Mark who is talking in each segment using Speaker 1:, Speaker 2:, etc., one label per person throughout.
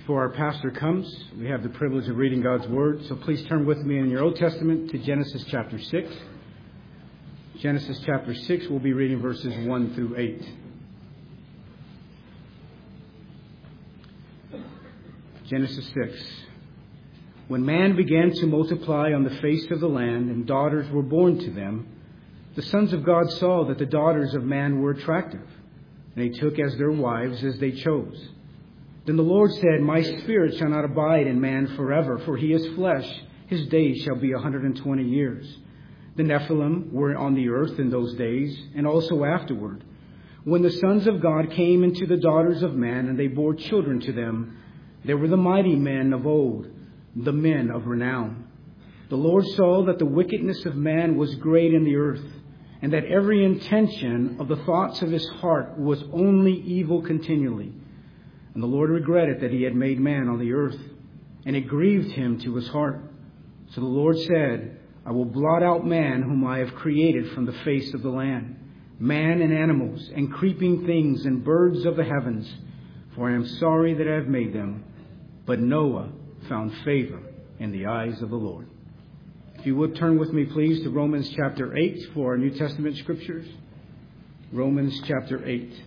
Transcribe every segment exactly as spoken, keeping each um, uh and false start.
Speaker 1: Before our pastor comes, we have the privilege of reading God's Word. So please turn with me in your Old Testament to Genesis chapter six. Genesis chapter six, we'll be reading verses one through eight. Genesis six. When man began to multiply on the face of the land, and daughters were born to them, the sons of God saw that the daughters of man were attractive, and they took as their wives as they chose. Then the Lord said, My spirit shall not abide in man forever, for he is flesh. His days shall be a hundred and twenty years. The Nephilim were on the earth in those days, and also afterward, when the sons of God came into the daughters of man, and they bore children to them. They were the mighty men of old, the men of renown. The Lord saw that the wickedness of man was great in the earth, and that every intention of the thoughts of his heart was only evil continually. And the Lord regretted that he had made man on the earth, and it grieved him to his heart. So the Lord said, I will blot out man whom I have created from the face of the land, man and animals, and creeping things, and birds of the heavens, for I am sorry that I have made them. But Noah found favor in the eyes of the Lord. If you would turn with me, please, to Romans chapter eight for our New Testament scriptures. Romans chapter eight.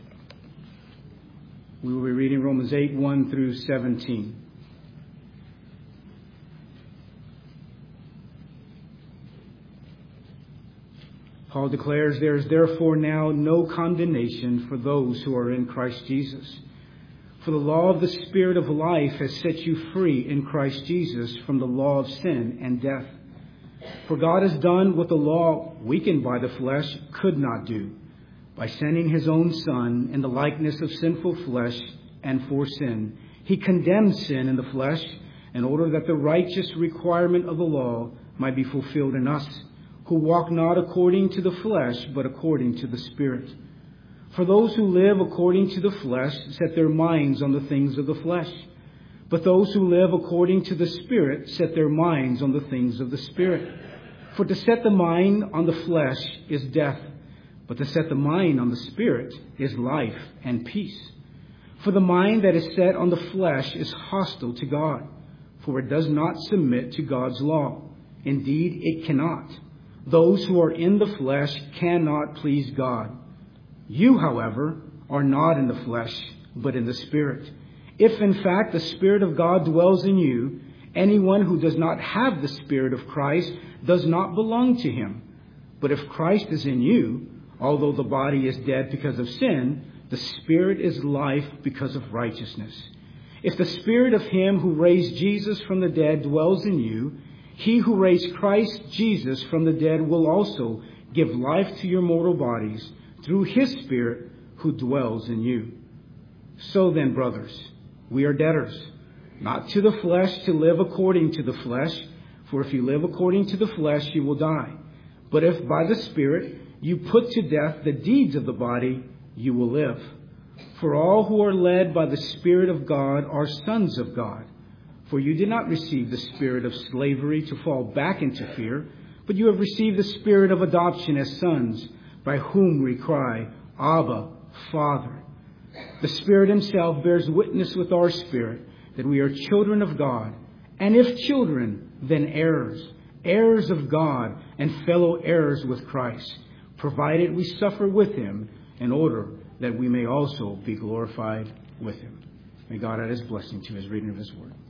Speaker 1: We will be reading Romans eight, one through seventeen. Paul declares, There is therefore now no condemnation for those who are in Christ Jesus. For the law of the Spirit of life has set you free in Christ Jesus from the law of sin and death. For God has done what the law, weakened by the flesh, could not do, by sending his own Son in the likeness of sinful flesh, and for sin. He condemned sin in the flesh in order that the righteous requirement of the law might be fulfilled in us, who walk not according to the flesh, but according to the Spirit. For those who live according to the flesh set their minds on the things of the flesh. But those who live according to the Spirit set their minds on the things of the Spirit. For to set the mind on the flesh is death, but to set the mind on the Spirit is life and peace. For the mind that is set on the flesh is hostile to God, for it does not submit to God's law. Indeed, it cannot. Those who are in the flesh cannot please God. You, however, are not in the flesh, but in the Spirit. If, in fact, the Spirit of God dwells in you, anyone who does not have the Spirit of Christ does not belong to him. But if Christ is in you, although the body is dead because of sin, the Spirit is life because of righteousness. If the Spirit of him who raised Jesus from the dead dwells in you, he who raised Christ Jesus from the dead will also give life to your mortal bodies through his Spirit who dwells in you. So then, brothers, we are debtors, not to the flesh to live according to the flesh, for if you live according to the flesh, you will die. But if by the Spirit you put to death the deeds of the body, you will live. For all who are led by the Spirit of God are sons of God. For you did not receive the spirit of slavery to fall back into fear, but you have received the Spirit of adoption as sons, by whom we cry, Abba, Father. The Spirit himself bears witness with our spirit that we are children of God, and if children, then heirs, heirs of God and fellow heirs with Christ, provided we suffer with him in order that we may also be glorified with him. May God add his blessing to his reading of his word.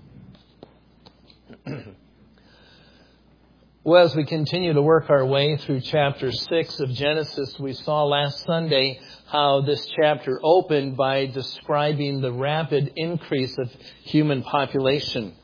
Speaker 2: Well, as we continue to work our way through chapter six of Genesis, we saw last Sunday how this chapter opened by describing the rapid increase of human population.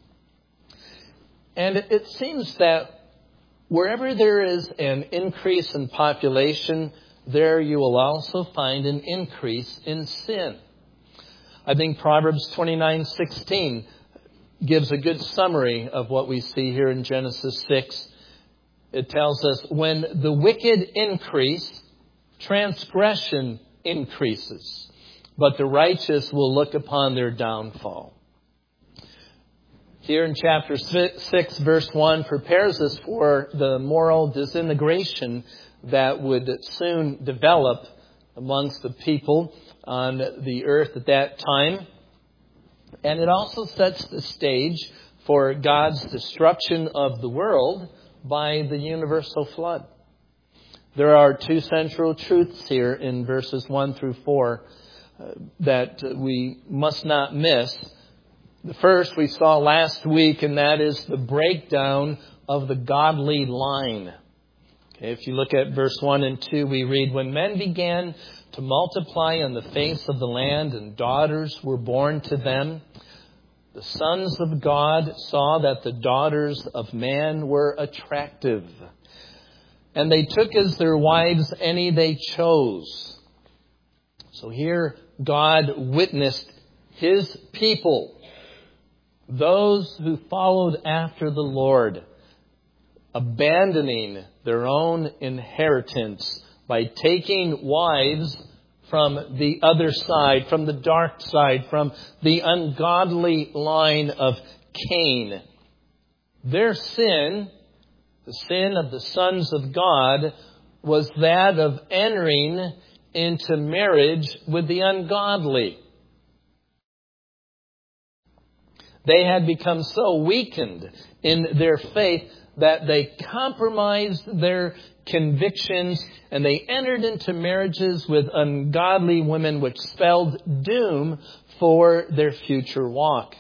Speaker 2: And it seems that wherever there is an increase in population, there you will also find an increase in sin. I think Proverbs twenty-nine sixteen gives a good summary of what we see here in Genesis six. It tells us, when the wicked increase, transgression increases, but the righteous will look upon their downfall. Here in chapter six, verse one, prepares us for the moral disintegration that would soon develop amongst the people on the earth at that time. And it also sets the stage for God's destruction of the world by the universal flood. There are two central truths here in verses one through four uh, that we must not miss. The first we saw last week, and that is the breakdown of the godly line. Okay, if you look at verse one and two, we read, "When men began to multiply on the face of the land, and daughters were born to them, the sons of God saw that the daughters of man were attractive. And they took as their wives any they chose." So here God witnessed His people, those who followed after the Lord, abandoning their own inheritance by taking wives from the other side, from the dark side, from the ungodly line of Cain. Their sin, the sin of the sons of God, was that of entering into marriage with the ungodly. They had become so weakened in their faith that they compromised their convictions and they entered into marriages with ungodly women, which spelled doom for their future walk.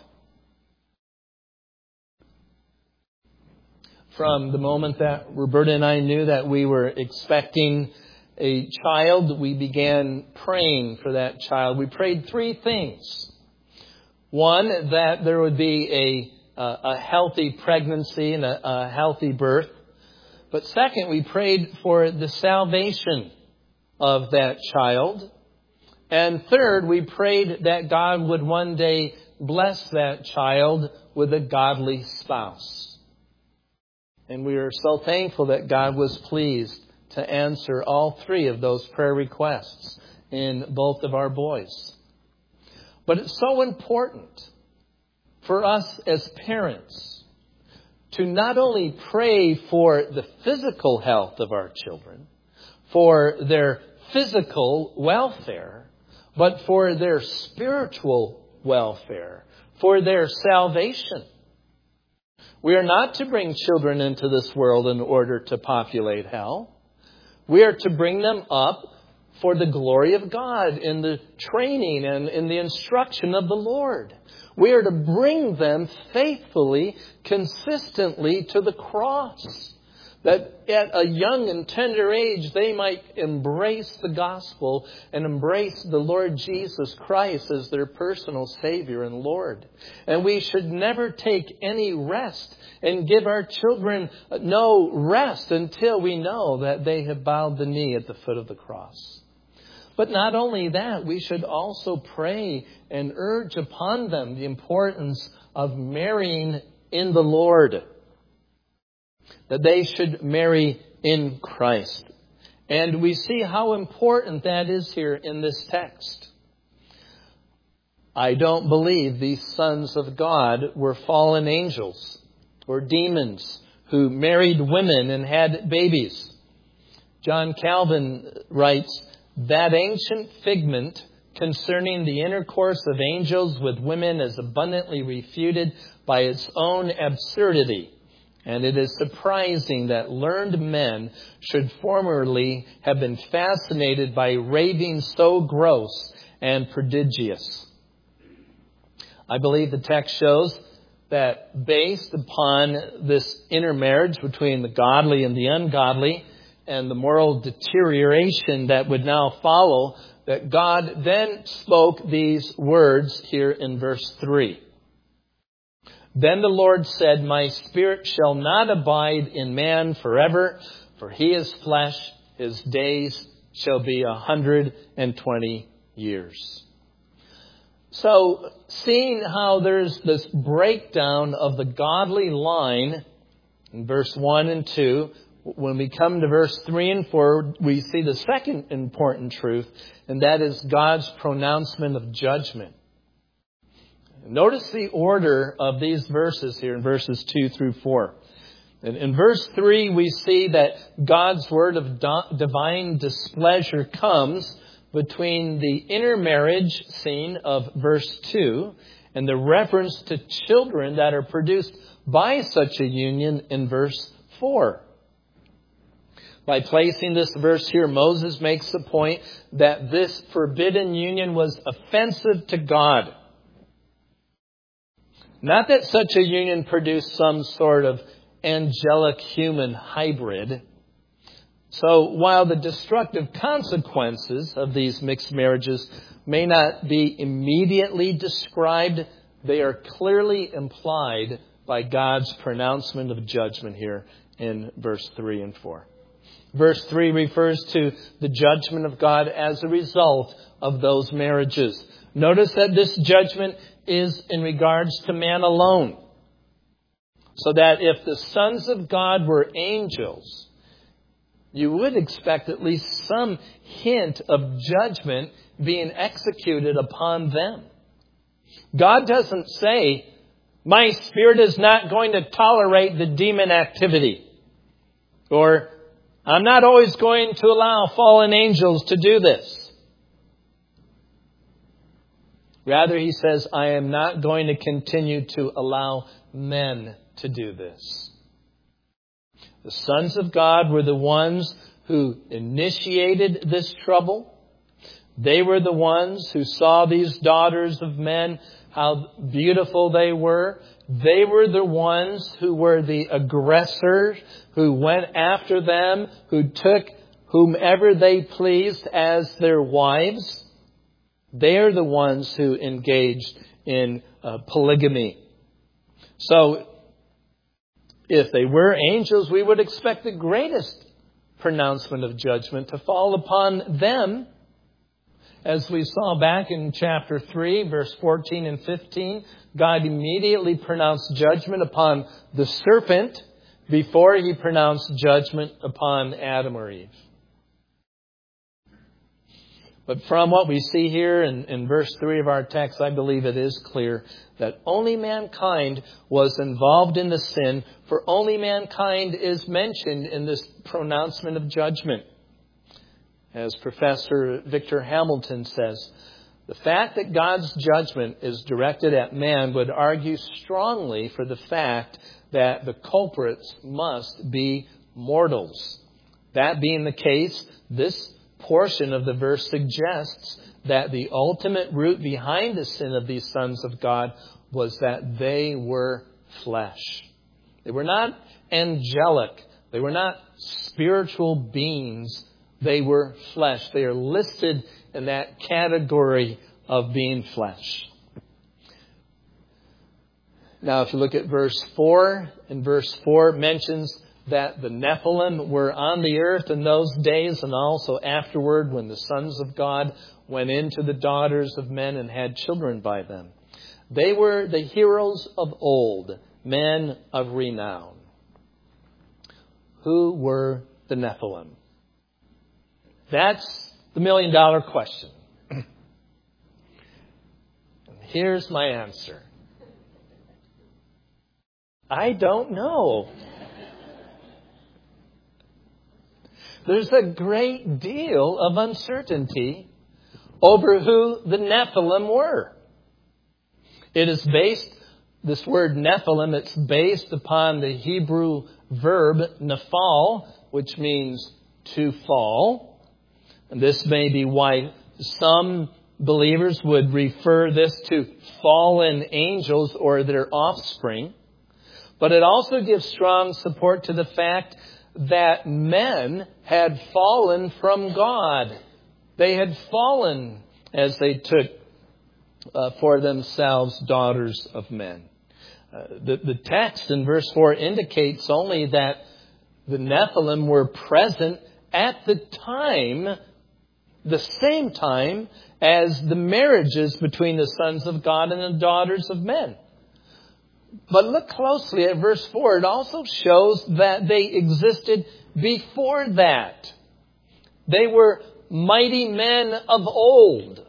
Speaker 2: From the moment that Roberta and I knew that we were expecting a child, we began praying for that child. We prayed three things. One, that there would be a, a healthy pregnancy and a, a healthy birth. But second, we prayed for the salvation of that child. And third, we prayed that God would one day bless that child with a godly spouse. And we are so thankful that God was pleased to answer all three of those prayer requests in both of our boys. But it's so important for us as parents to not only pray for the physical health of our children, for their physical welfare, but for their spiritual welfare, for their salvation. We are not to bring children into this world in order to populate hell. We are to bring them up for the glory of God in the training and in the instruction of the Lord. We are to bring them faithfully, consistently to the cross, that at a young and tender age they might embrace the gospel and embrace the Lord Jesus Christ as their personal Savior and Lord. And we should never take any rest and give our children no rest until we know that they have bowed the knee at the foot of the cross. But not only that, we should also pray and urge upon them the importance of marrying in the Lord, that they should marry in Christ. And we see how important that is here in this text. I don't believe these sons of God were fallen angels or demons who married women and had babies. John Calvin writes, "That ancient figment concerning the intercourse of angels with women is abundantly refuted by its own absurdity. And it is surprising that learned men should formerly have been fascinated by ravings so gross and prodigious." I believe the text shows that based upon this intermarriage between the godly and the ungodly and the moral deterioration that would now follow, that God then spoke these words here in verse three. "Then the Lord said, My spirit shall not abide in man forever, for he is flesh, his days shall be a hundred and twenty years." So, seeing how there's this breakdown of the godly line in verse one and two, when we come to verse three and four, we see the second important truth, and that is God's pronouncement of judgment. Notice the order of these verses here in verses two through four. In, in verse three, we see that God's word of do- divine displeasure comes between the intermarriage scene of verse two and the reference to children that are produced by such a union in verse four. By placing this verse here, Moses makes the point that this forbidden union was offensive to God. Not that such a union produced some sort of angelic human hybrid. So while the destructive consequences of these mixed marriages may not be immediately described, they are clearly implied by God's pronouncement of judgment here in verse three and four. Verse three refers to the judgment of God as a result of those marriages. Notice that this judgment is in regards to man alone. So that if the sons of God were angels, you would expect at least some hint of judgment being executed upon them. God doesn't say, my spirit is not going to tolerate the demon activity. Or, I'm not always going to allow fallen angels to do this. Rather, he says, I am not going to continue to allow men to do this. The sons of God were the ones who initiated this trouble. They were the ones who saw these daughters of men, how beautiful they were. They were the ones who were the aggressors, who went after them, who took whomever they pleased as their wives. They're the ones who engaged in uh, polygamy. So, if they were angels, we would expect the greatest pronouncement of judgment to fall upon them. As we saw back in chapter three, verse fourteen and fifteen, God immediately pronounced judgment upon the serpent before he pronounced judgment upon Adam or Eve. But from what we see here in, in verse three of our text, I believe it is clear that only mankind was involved in the sin, for only mankind is mentioned in this pronouncement of judgment. As Professor Victor Hamilton says, the fact that God's judgment is directed at man would argue strongly for the fact that the culprits must be mortals. That being the case, this portion of the verse suggests that the ultimate root behind the sin of these sons of God was that they were flesh. They were not angelic. They were not spiritual beings. They were flesh. They are listed in that category of being flesh. Now, if you look at verse four, and verse four mentions that the Nephilim were on the earth in those days, and also afterward when the sons of God went into the daughters of men and had children by them. They were the heroes of old, men of renown. Who were the Nephilim? That's the million dollar question. Here's my answer. I don't know. There's a great deal of uncertainty over who the Nephilim were. It is based, this word Nephilim, it's based upon the Hebrew verb nephal, which means to fall. And this may be why some believers would refer this to fallen angels or their offspring. But it also gives strong support to the fact that men had fallen from God. They had fallen as they took uh, for themselves daughters of men. Uh, the, the text in verse four indicates only that the Nephilim were present at the time, the same time as the marriages between the sons of God and the daughters of men. But look closely at verse four. It also shows that they existed before that. They were mighty men of old.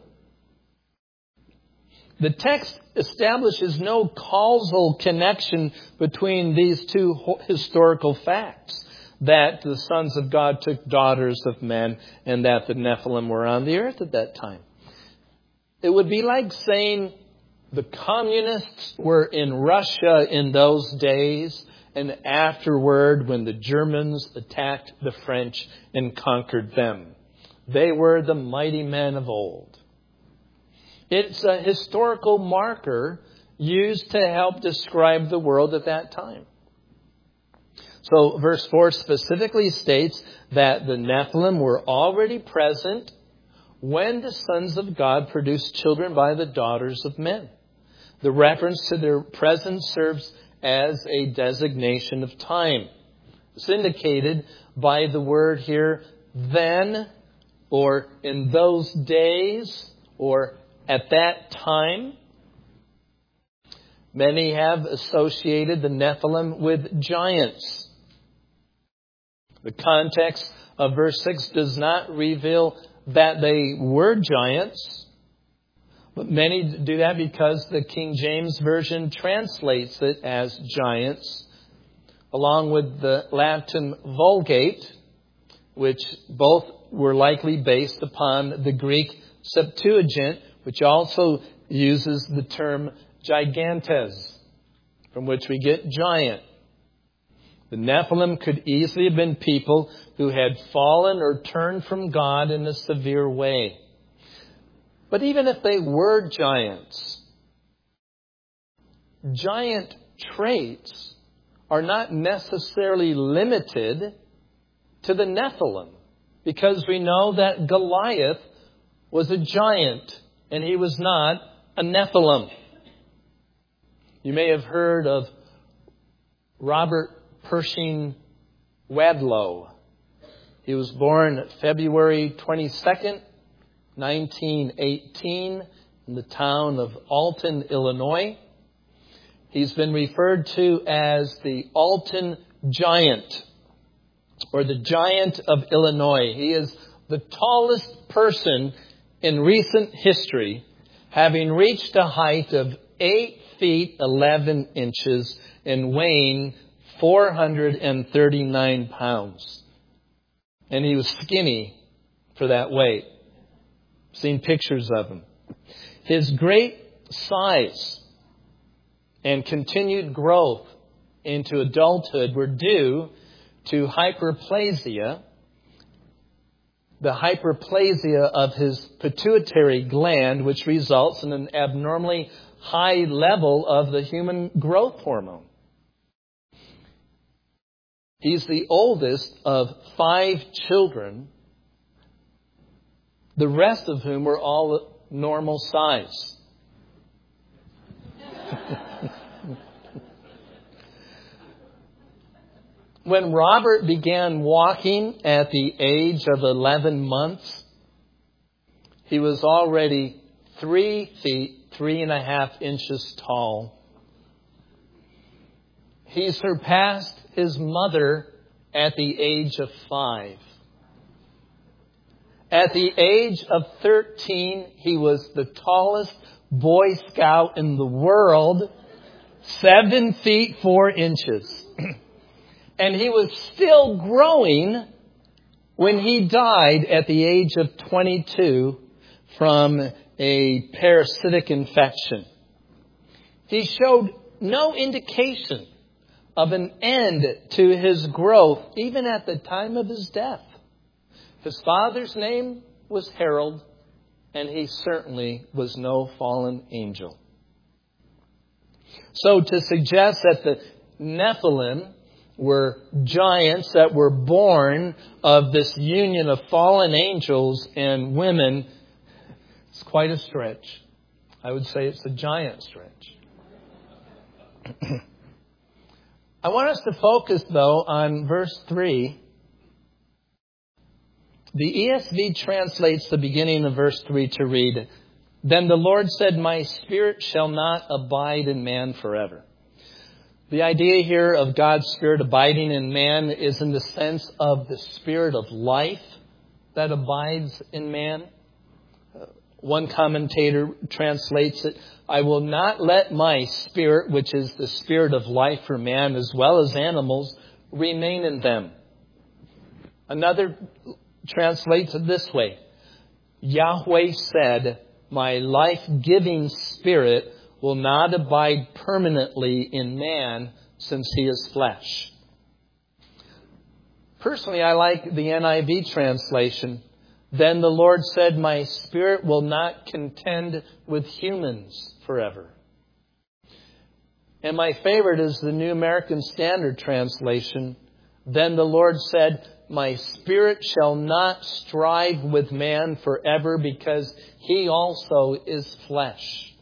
Speaker 2: The text establishes no causal connection between these two historical facts, that the sons of God took daughters of men and that the Nephilim were on the earth at that time. It would be like saying The communists were in Russia in those days, and afterward when the Germans attacked the French and conquered them. They were the mighty men of old. It's a historical marker used to help describe the world at that time. So verse four specifically states that the Nephilim were already present when the sons of God produced children by the daughters of men. The reference to their presence serves as a designation of time. It's indicated by the word here, then, or in those days, or at that time. Many have associated the Nephilim with giants. The context of verse six does not reveal that they were giants, but many do that because the King James Version translates it as giants, along with the Latin Vulgate, which both were likely based upon the Greek Septuagint, which also uses the term gigantes, from which we get giant. The Nephilim could easily have been people who had fallen or turned from God in a severe way. But even if they were giants, giant traits are not necessarily limited to the Nephilim, because we know that Goliath was a giant and he was not a Nephilim. You may have heard of Robert Pershing Wadlow. He was born February twenty-second, nineteen eighteen, in the town of Alton, Illinois. He's been referred to as the Alton Giant, or the Giant of Illinois. He is the tallest person in recent history, having reached a height of eight feet eleven inches and weighing four hundred thirty-nine pounds. And he was skinny for that weight. I've seen pictures of him. His great size and continued growth into adulthood were due to hyperplasia, the hyperplasia of his pituitary gland, which results in an abnormally high level of the human growth hormone. He's the oldest of five children, the rest of whom were all normal size. When Robert began walking at the age of eleven months, he was already three feet, three and a half inches tall. He surpassed his mother at the age of five. At the age of thirteen, he was the tallest Boy Scout in the world, seven feet, four inches. And he was still growing when he died at the age of twenty-two from a parasitic infection. He showed no indication of an end to his growth, even at the time of his death. His father's name was Harold, and he certainly was no fallen angel. So to suggest that the Nephilim were giants that were born of this union of fallen angels and women, it's quite a stretch. I would say it's a giant stretch. I want us to focus, though, on verse three. The E S V translates the beginning of verse three to read, "Then the Lord said, my spirit shall not abide in man forever." The idea here of God's Spirit abiding in man is in the sense of the spirit of life that abides in man. One commentator translates it, "I will not let my spirit, which is the spirit of life for man as well as animals, remain in them." Another translates it this way, "Yahweh said, my life-giving spirit will not abide permanently in man, since he is flesh. Personally, I like the N I V translation. Then the Lord said, my spirit will not contend with humans forever. And my favorite is the New American Standard Translation. Then the Lord said, my spirit shall not strive with man forever, because he also is flesh.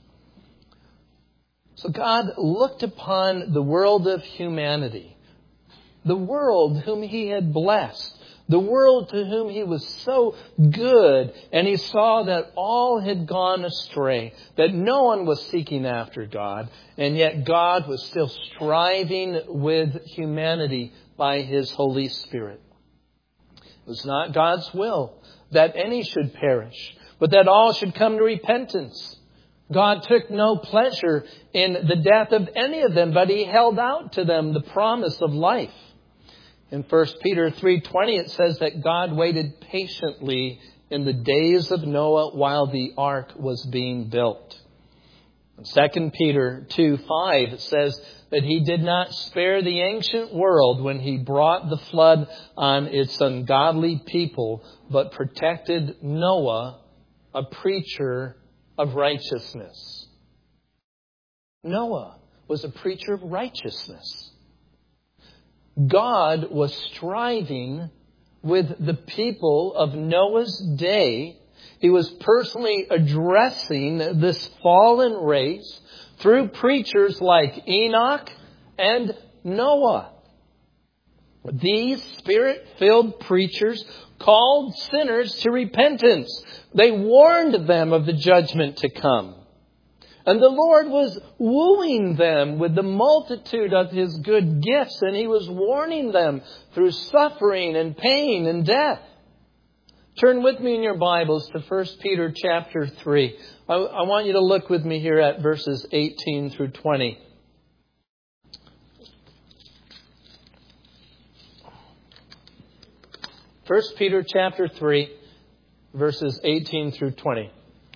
Speaker 2: So God looked upon the world of humanity, the world whom he had blessed, the world to whom he was so good, and he saw that all had gone astray, that no one was seeking after God, and yet God was still striving with humanity by his Holy Spirit. It was not God's will that any should perish, but that all should come to repentance. God took no pleasure in the death of any of them, but he held out to them the promise of life. In First Peter three twenty, it says that God waited patiently in the days of Noah while the ark was being built. In Second Peter two five, it says that he did not spare the ancient world when he brought the flood on its ungodly people, but protected Noah, a preacher of righteousness. Noah was a preacher of righteousness. God was striving with the people of Noah's day. He was personally addressing this fallen race through preachers like Enoch and Noah. These Spirit-filled preachers called sinners to repentance. They warned them of the judgment to come. And the Lord was wooing them with the multitude of his good gifts, and he was warning them through suffering and pain and death. Turn with me in your Bibles to First Peter chapter three. I, I want you to look with me here at verses eighteen through twenty. First Peter chapter three, verses eighteen through twenty.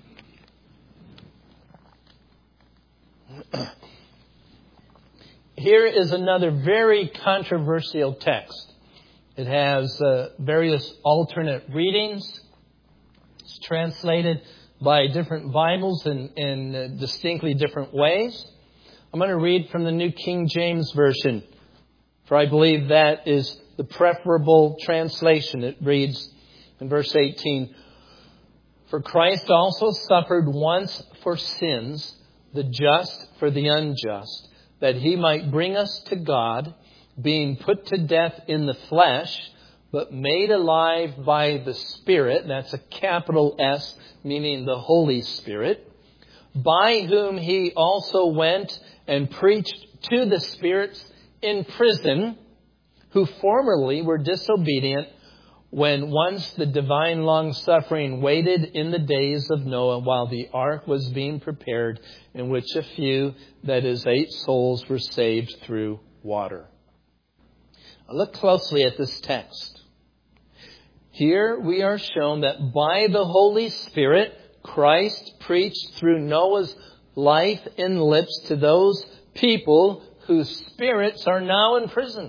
Speaker 2: Here is another very controversial text. It has uh, various alternate readings. It's translated by different Bibles in, in uh, distinctly different ways. I'm going to read from the New King James Version, for I believe that is the preferable translation. It reads in verse eighteen, for Christ also suffered once for sins, the just for the unjust, that he might bring us to God, being put to death in the flesh, but made alive by the Spirit. That's a capital S, meaning the Holy Spirit, by whom he also went and preached to the spirits in prison, who formerly were disobedient, when once the divine long-suffering waited in the days of Noah while the ark was being prepared, in which a few, that is, eight souls, were saved through water. Now look closely at this text. Here we are shown that by the Holy Spirit, Christ preached through Noah's life and lips to those people whose spirits are now in prison.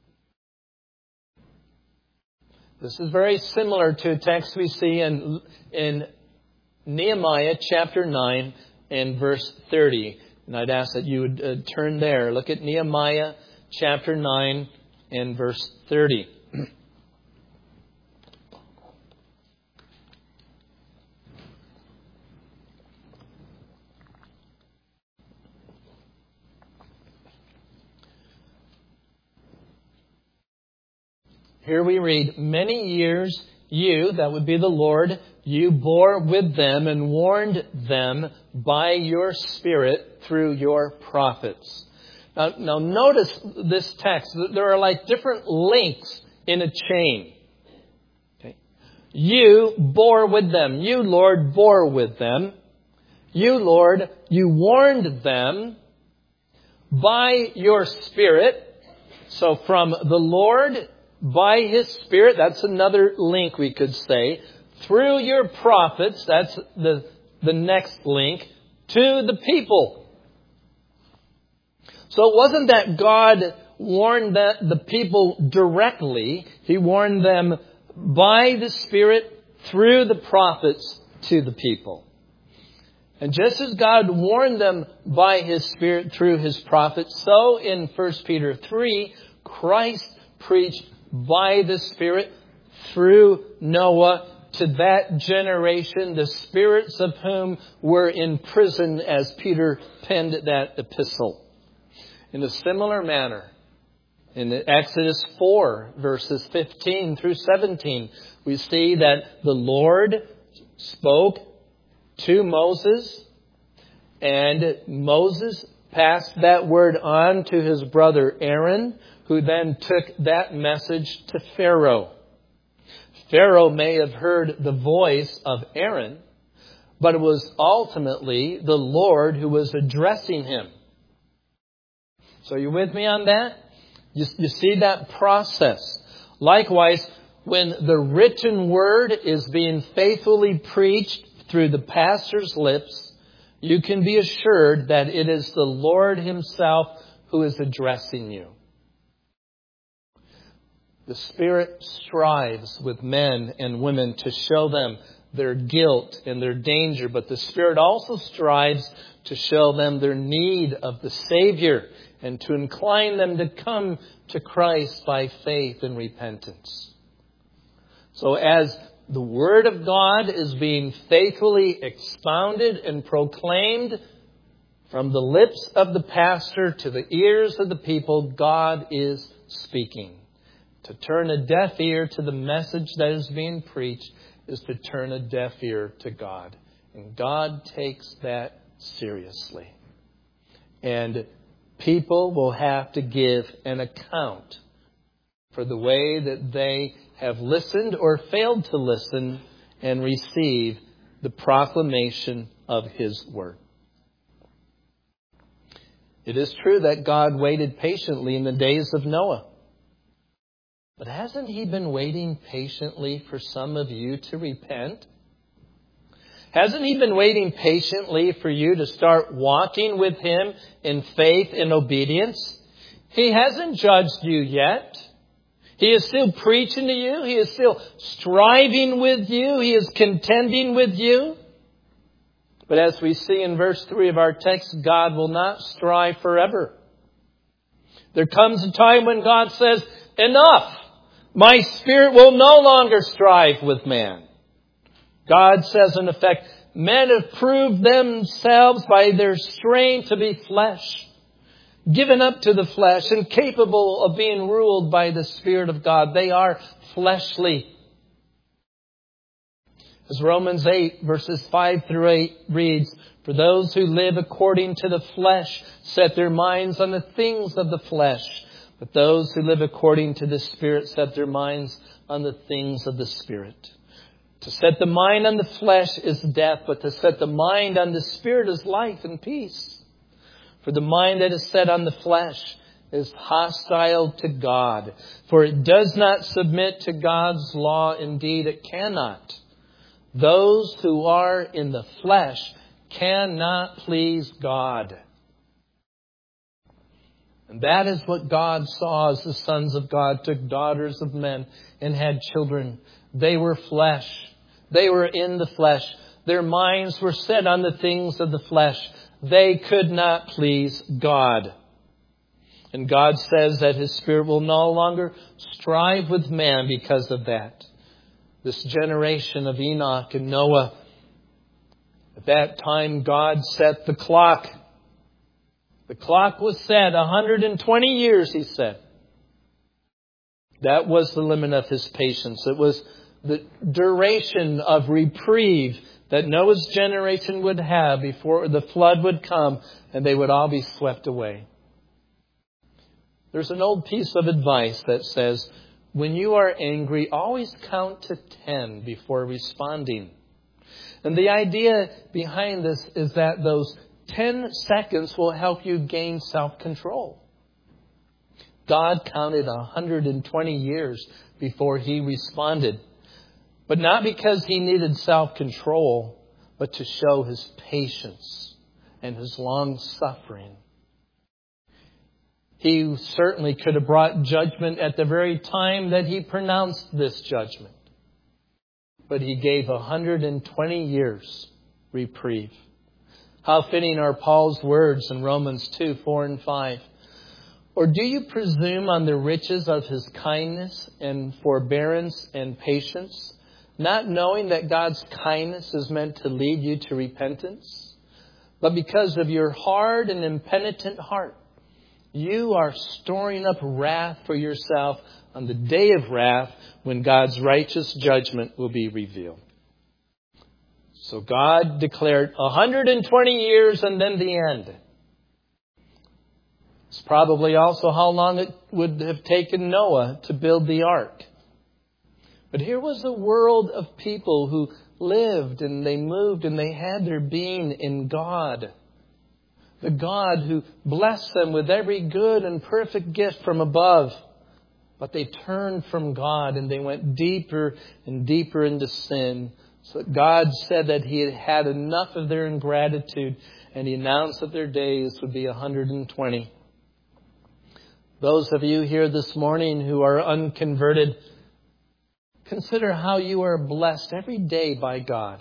Speaker 2: This is very similar to a text we see in, in Nehemiah chapter nine and verse thirty. And I'd ask that you would uh, turn there. Look at Nehemiah chapter nine and verse thirty. Here we read, many years you, that would be the Lord, you bore with them and warned them by your Spirit through your prophets. Now, now notice this text. There are like different links in a chain. Okay. You bore with them. You, Lord, bore with them. You, Lord, you warned them by your Spirit. So from the Lord, by his Spirit, that's another link we could say. Through your prophets, that's the, the next link, to the people. So it wasn't that God warned the, the people directly. He warned them by the Spirit through the prophets to the people. And just as God warned them by His Spirit through His prophets, so in First Peter three, Christ preached by the Spirit through Noah to that generation, the spirits of whom were in prison as Peter penned that epistle. In a similar manner, in Exodus four, verses fifteen through seventeen, we see that the Lord spoke to Moses, and Moses passed that word on to his brother Aaron, who then took that message to Pharaoh. Pharaoh may have heard the voice of Aaron, but it was ultimately the Lord who was addressing him. So are you with me on that? You, you see that process. Likewise, when the written word is being faithfully preached through the pastor's lips, you can be assured that it is the Lord Himself who is addressing you. The Spirit strives with men and women to show them their guilt and their danger, but the Spirit also strives to show them their need of the Savior and to incline them to come to Christ by faith and repentance. So as the Word of God is being faithfully expounded and proclaimed from the lips of the pastor to the ears of the people, God is speaking. To turn a deaf ear to the message that is being preached is to turn a deaf ear to God. And God takes that seriously. And people will have to give an account for the way that they have listened or failed to listen and receive the proclamation of His Word. It is true that God waited patiently in the days of Noah. But hasn't He been waiting patiently for some of you to repent? Hasn't He been waiting patiently for you to start walking with Him in faith and obedience? He hasn't judged you yet. He is still preaching to you. He is still striving with you. He is contending with you. But as we see in verse three of our text, God will not strive forever. There comes a time when God says, enough! My Spirit will no longer strive with man. God says, in effect, men have proved themselves by their strength to be flesh, given up to the flesh, and capable of being ruled by the Spirit of God. They are fleshly. As Romans eight, verses five through eight reads, for those who live according to the flesh set their minds on the things of the flesh. But those who live according to the Spirit set their minds on the things of the Spirit. To set the mind on the flesh is death, but to set the mind on the Spirit is life and peace. For the mind that is set on the flesh is hostile to God, for it does not submit to God's law. Indeed, it cannot. Those who are in the flesh cannot please God. And that is what God saw as the sons of God took daughters of men and had children. They were flesh. They were in the flesh. Their minds were set on the things of the flesh. They could not please God. And God says that His Spirit will no longer strive with man because of that. This generation of Enoch and Noah, at that time God set the clock. The clock was set one hundred twenty years, He said. That was the limit of His patience. It was the duration of reprieve that Noah's generation would have before the flood would come and they would all be swept away. There's an old piece of advice that says, when you are angry, always count to ten before responding. And the idea behind this is that those ten seconds will help you gain self-control. God counted one hundred twenty years before He responded. But not because He needed self-control, but to show His patience and His long-suffering. He certainly could have brought judgment at the very time that he pronounced this judgment. But he gave one hundred twenty years reprieve. How fitting are Paul's words in Romans two, four and five. Or do you presume on the riches of his kindness and forbearance and patience, not knowing that God's kindness is meant to lead you to repentance? But because of your hard and impenitent heart, you are storing up wrath for yourself on the day of wrath when God's righteous judgment will be revealed. So God declared one hundred twenty years and then the end. It's probably also how long it would have taken Noah to build the ark. But here was a world of people who lived and they moved and they had their being in God. The God who blessed them with every good and perfect gift from above. But they turned from God and they went deeper and deeper into sin. So God said that He had had enough of their ingratitude and He announced that their days would be one hundred twenty. Those of you here this morning who are unconverted, consider how you are blessed every day by God.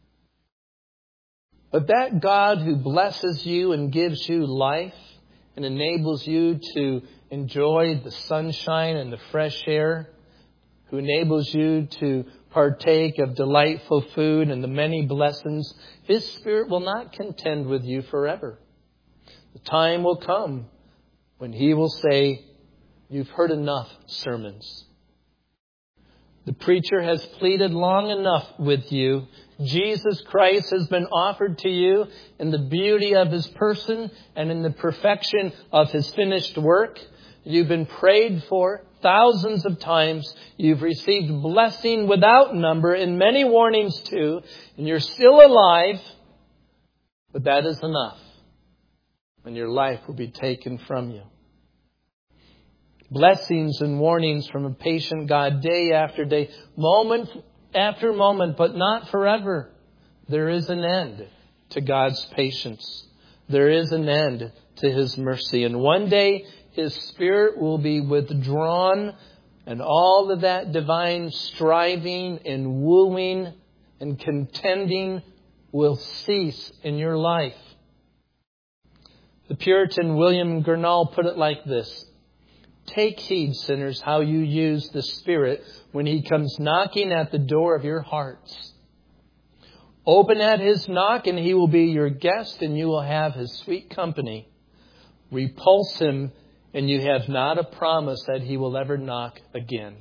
Speaker 2: But that God who blesses you and gives you life and enables you to enjoy the sunshine and the fresh air, who enables you to partake of delightful food and the many blessings, His Spirit will not contend with you forever. The time will come when He will say, "You've heard enough sermons. The preacher has pleaded long enough with you. Jesus Christ has been offered to you in the beauty of His person and in the perfection of His finished work. You've been prayed for thousands of times. You've received blessing without number and many warnings too. And you're still alive. But that is enough. And your life will be taken from you." Blessings and warnings from a patient God day after day, moment after moment, but not forever. There is an end to God's patience. There is an end to His mercy. And one day His Spirit will be withdrawn and all of that divine striving and wooing and contending will cease in your life. The Puritan William Gurnall put it like this: "Take heed, sinners, how you use the Spirit when He comes knocking at the door of your hearts. Open at His knock and He will be your guest and you will have His sweet company. Repulse Him and you have not a promise that He will ever knock again."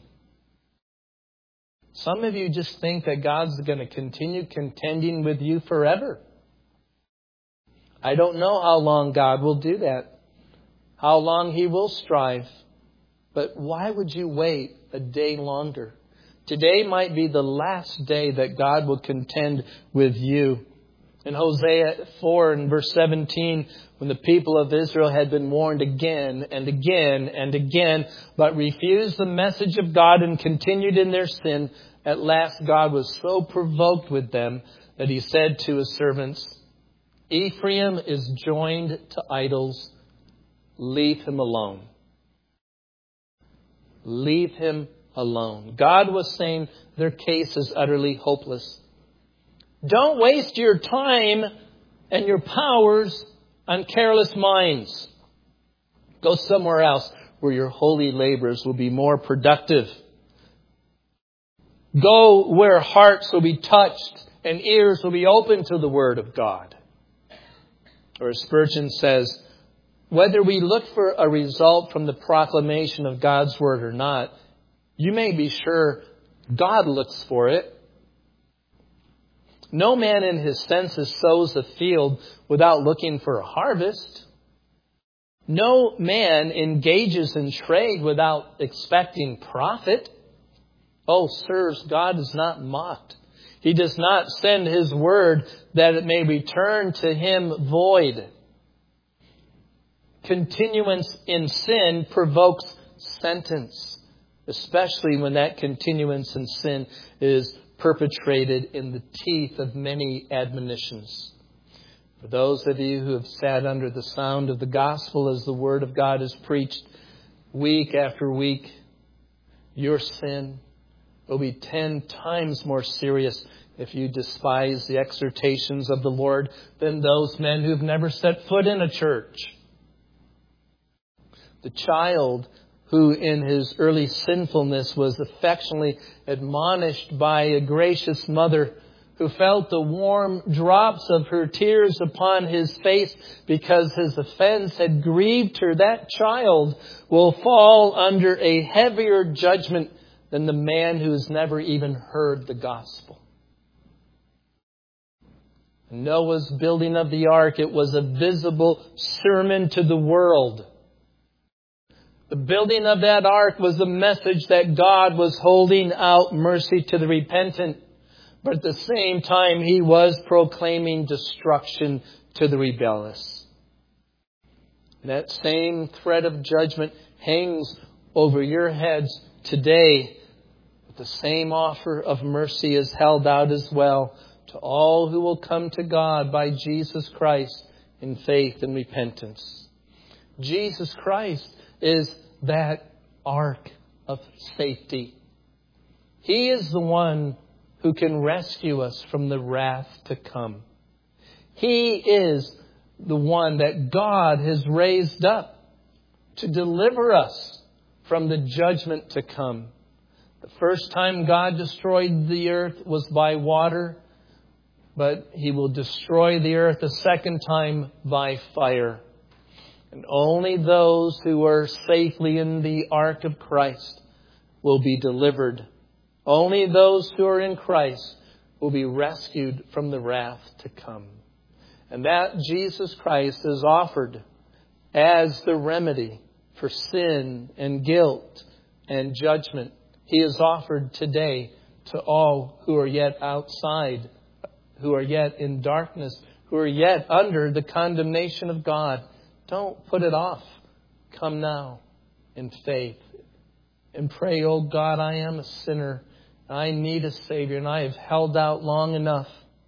Speaker 2: Some of you just think that God's going to continue contending with you forever. I don't know how long God will do that, how long He will strive. But why would you wait a day longer? Today might be the last day that God will contend with you. In Hosea four and verse seventeen, when the people of Israel had been warned again and again and again, but refused the message of God and continued in their sin, at last God was so provoked with them that He said to His servants, "Ephraim is joined to idols. Leave him alone." Leave him alone. God was saying their case is utterly hopeless. Don't waste your time and your powers on careless minds. Go somewhere else where your holy labors will be more productive. Go where hearts will be touched and ears will be open to the Word of God. Or as Spurgeon says, whether we look for a result from the proclamation of God's Word or not, you may be sure God looks for it. No man in his senses sows a field without looking for a harvest. No man engages in trade without expecting profit. Oh, sirs, God is not mocked. He does not send His word that it may return to Him void. Continuance in sin provokes sentence, especially when that continuance in sin is perpetrated in the teeth of many admonitions. For those of you who have sat under the sound of the gospel as the Word of God is preached week after week, your sin will be ten times more serious if you despise the exhortations of the Lord than those men who've never set foot in a church. The child who in his early sinfulness was affectionately admonished by a gracious mother who felt the warm drops of her tears upon his face because his offense had grieved her, that child will fall under a heavier judgment than the man who has never even heard the gospel. Noah's building of the ark, it was a visible sermon to the world. The building of that ark was a message that God was holding out mercy to the repentant. But at the same time, He was proclaiming destruction to the rebellious. That same thread of judgment hangs over your heads today. But the same offer of mercy is held out as well to all who will come to God by Jesus Christ in faith and repentance. Jesus Christ is that ark of safety. He is the one who can rescue us from the wrath to come. He is the one that God has raised up to deliver us from the judgment to come. The first time God destroyed the earth was by water, but He will destroy the earth a second time by fire. And only those who are safely in the ark of Christ will be delivered. Only those who are in Christ will be rescued from the wrath to come. And that Jesus Christ is offered as the remedy for sin and guilt and judgment. He is offered today to all who are yet outside, who are yet in darkness, who are yet under the condemnation of God. Don't put it off. Come now in faith and pray, oh God, I am a sinner. I need a Savior, and I have held out long enough.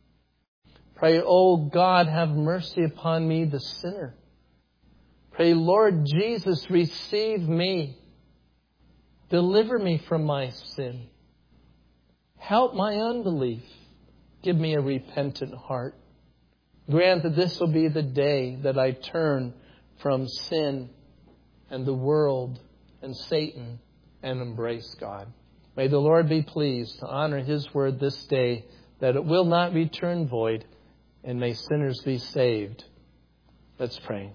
Speaker 2: Pray, oh God, have mercy upon me, the sinner. Pray, Lord Jesus, receive me. Deliver me from my sin. Help my unbelief. Give me a repentant heart. Grant that this will be the day that I turn from sin and the world and Satan and embrace God. May the Lord be pleased to honor His word this day, that it will not return void, and may sinners be saved. Let's pray.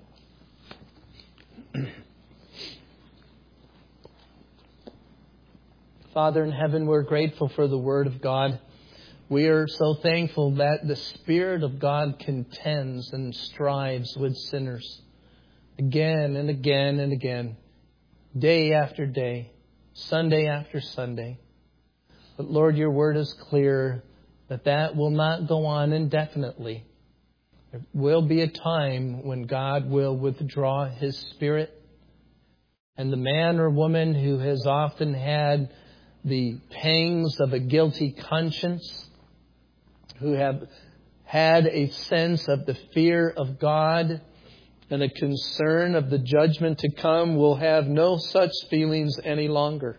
Speaker 2: Father in heaven, we're grateful for the Word of God. We are so thankful that the Spirit of God contends and strives with sinners again and again and again, day after day, Sunday after Sunday. But Lord, your Word is clear that that will not go on indefinitely. There will be a time when God will withdraw His Spirit, and the man or woman who has often had the pangs of a guilty conscience, who have had a sense of the fear of God and a concern of the judgment to come, will have no such feelings any longer.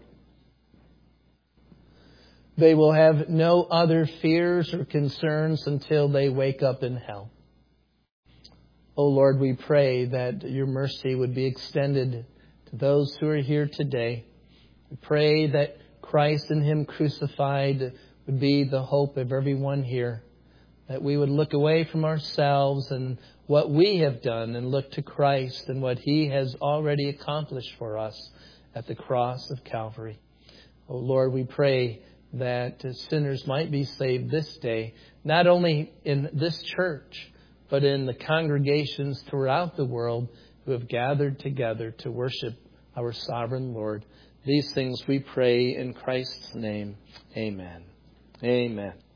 Speaker 2: They will have no other fears or concerns until they wake up in hell. Oh Lord, we pray that your mercy would be extended to those who are here today. We pray that Christ and Him crucified would be the hope of everyone here. That we would look away from ourselves and what we have done and look to Christ and what He has already accomplished for us at the cross of Calvary. Oh Lord, we pray that sinners might be saved this day, not only in this church, but in the congregations throughout the world who have gathered together to worship our sovereign Lord. These things we pray in Christ's name. Amen. Amen.